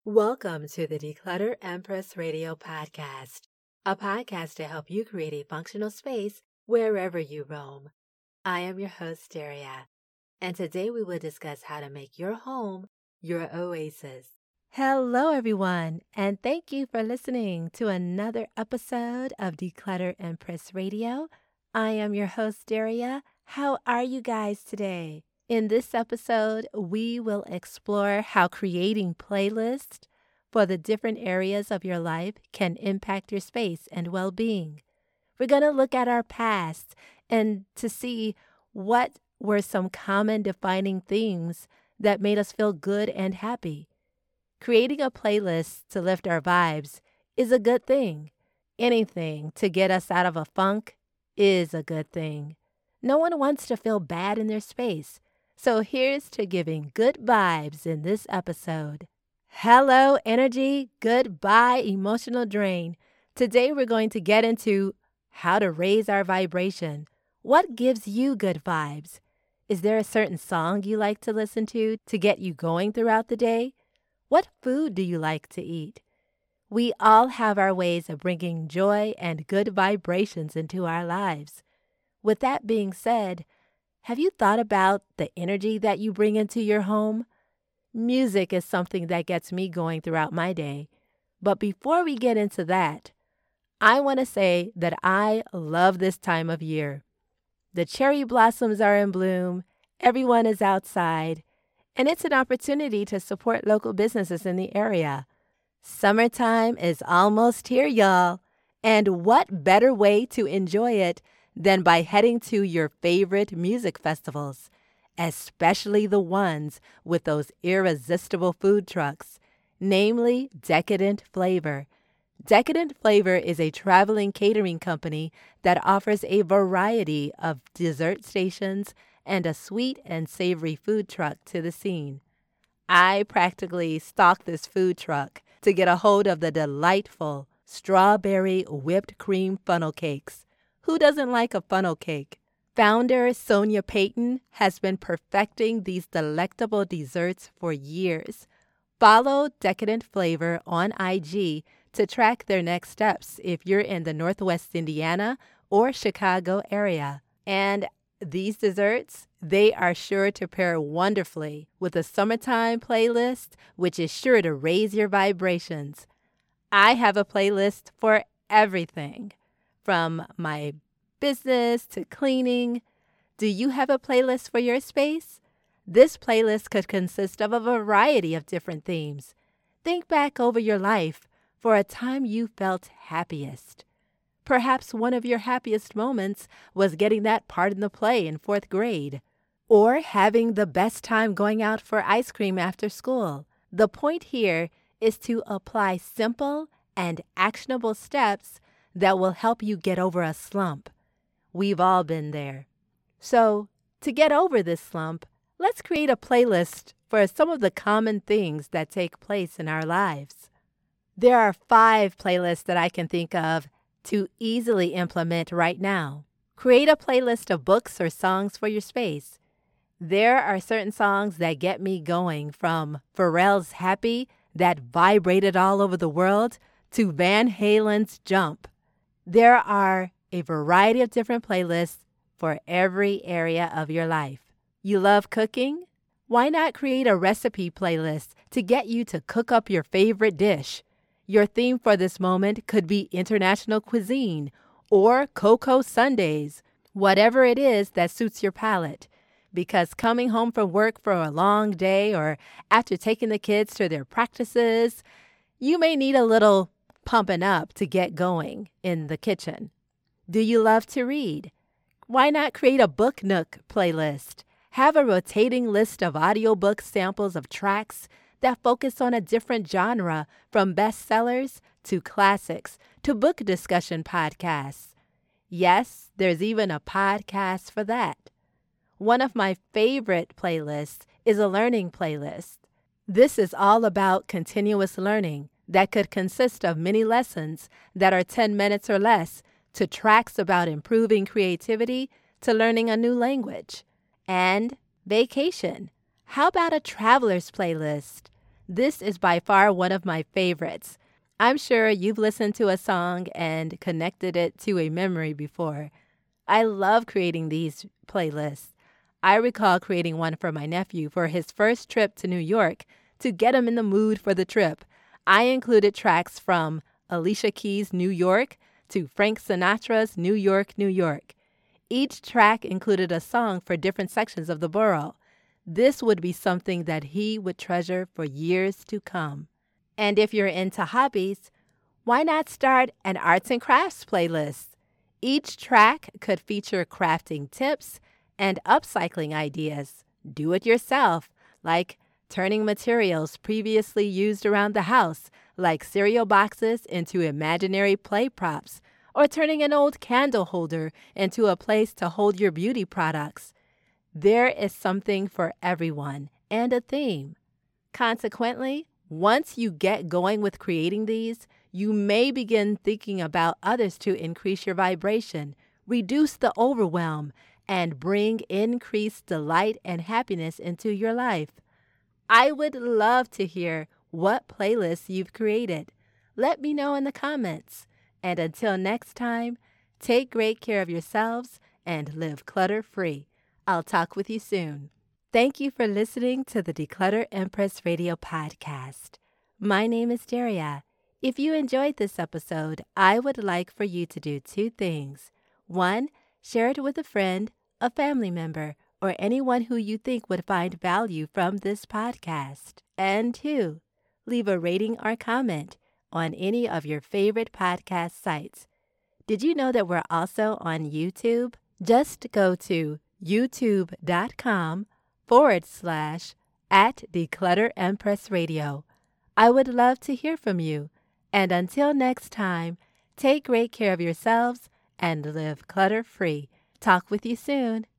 Welcome to the Declutter Empress Radio Podcast, a podcast to help you create a functional space wherever you roam. I am your host, Daria, and today we will discuss how to make your home your oasis. Hello, everyone, and thank you for listening to another episode of Declutter Empress Radio. I am your host, Daria. How are you guys today? In this episode, we will explore how creating playlists for the different areas of your life can impact your space and well-being. We're going to look at our past and to see what were some common defining themes that made us feel good and happy. Creating a playlist to lift our vibes is a good thing. Anything to get us out of a funk is a good thing. No one wants to feel bad in their space. So here's to giving good vibes in this episode. Hello, energy. Goodbye, emotional drain. Today we're going to get into how to raise our vibration. What gives you good vibes? Is there a certain song you like to listen to get you going throughout the day? What food do you like to eat? We all have our ways of bringing joy and good vibrations into our lives. With that being said, have you thought about the energy that you bring into your home? Music is something that gets me going throughout my day. But before we get into that, I want to say that I love this time of year. The cherry blossoms are in bloom, everyone is outside, and it's an opportunity to support local businesses in the area. Summertime is almost here, y'all. And what better way to enjoy it than by heading to your favorite music festivals, especially the ones with those irresistible food trucks, namely Decadent Flavor. Decadent Flavor is a traveling catering company that offers a variety of dessert stations and a sweet and savory food truck to the scene. I practically stalked this food truck to get a hold of the delightful strawberry whipped cream funnel cakes. Who doesn't like a funnel cake? Founder Sonia Payton has been perfecting these delectable desserts for years. Follow Decadent Flavor on IG to track their next steps if you're in the Northwest Indiana or Chicago area. And these desserts, they are sure to pair wonderfully with a summertime playlist, which is sure to raise your vibrations. I have a playlist for everything, from my business to cleaning. Do you have a playlist for your space? This playlist could consist of a variety of different themes. Think back over your life for a time you felt happiest. Perhaps one of your happiest moments was getting that part in the play in 4th grade, or having the best time going out for ice cream after school. The point here is to apply simple and actionable steps that will help you get over a slump. We've all been there. So, to get over this slump, let's create a playlist for some of the common things that take place in our lives. There are 5 playlists that I can think of to easily implement right now. Create a playlist of books or songs for your space. There are certain songs that get me going, from Pharrell's Happy that vibrated all over the world to Van Halen's Jump. There are a variety of different playlists for every area of your life. You love cooking? Why not create a recipe playlist to get you to cook up your favorite dish? Your theme for this moment could be international cuisine or Cocoa Sundays, whatever it is that suits your palate. Because coming home from work for a long day or after taking the kids to their practices, you may need a little pumping up to get going in the kitchen. Do you love to read? Why not create a Book Nook playlist? Have a rotating list of audiobook samples of tracks that focus on a different genre, from bestsellers to classics to book discussion podcasts. Yes, there's even a podcast for that. One of my favorite playlists is a learning playlist. This is all about continuous learning that could consist of mini lessons that are 10 minutes or less, to tracks about improving creativity, to learning a new language. And vacation. How about a traveler's playlist? This is by far one of my favorites. I'm sure you've listened to a song and connected it to a memory before. I love creating these playlists. I recall creating one for my nephew for his first trip to New York to get him in the mood for the trip. I included tracks from Alicia Keys' New York to Frank Sinatra's New York, New York. Each track included a song for different sections of the borough. This would be something that he would treasure for years to come. And if you're into hobbies, why not start an arts and crafts playlist? Each track could feature crafting tips and upcycling ideas. Do it yourself, like turning materials previously used around the house, like cereal boxes, into imaginary play props, or turning an old candle holder into a place to hold your beauty products. There is something for everyone and a theme. Consequently, once you get going with creating these, you may begin thinking about others to increase your vibration, reduce the overwhelm, and bring increased delight and happiness into your life. I would love to hear what playlists you've created. Let me know in the comments. And until next time, take great care of yourselves and live clutter-free. I'll talk with you soon. Thank you for listening to the Declutter Empress Radio Podcast. My name is Daria. If you enjoyed this episode, I would like for you to do two things. 1, share it with a friend, a family member, or anyone who you think would find value from this podcast. And 2, leave a rating or comment on any of your favorite podcast sites. Did you know that we're also on YouTube? Just go to youtube.com/@DeclutterEmpressRadio. I would love to hear from you. And until next time, take great care of yourselves and live clutter-free. Talk with you soon.